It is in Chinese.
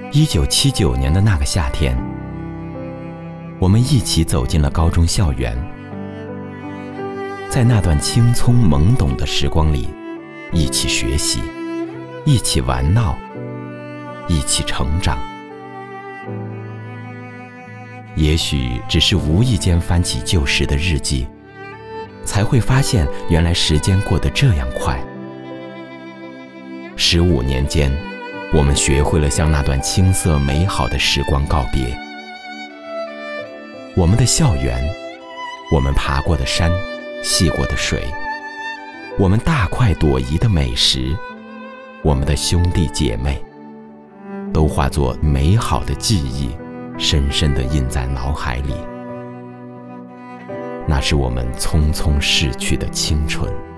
1979年的那个夏天，我们一起走进了高中校园。在那段青葱懵懂的时光里，一起学习，一起玩闹，一起成长。也许只是无意间翻起旧时的日记，才会发现原来时间过得这样快。15年间，我们学会了向那段青涩美好的时光告别。我们的校园，我们爬过的山，戏过的水，我们大快朵颐的美食，我们的兄弟姐妹，都化作美好的记忆，深深地印在脑海里。那是我们匆匆逝去的青春。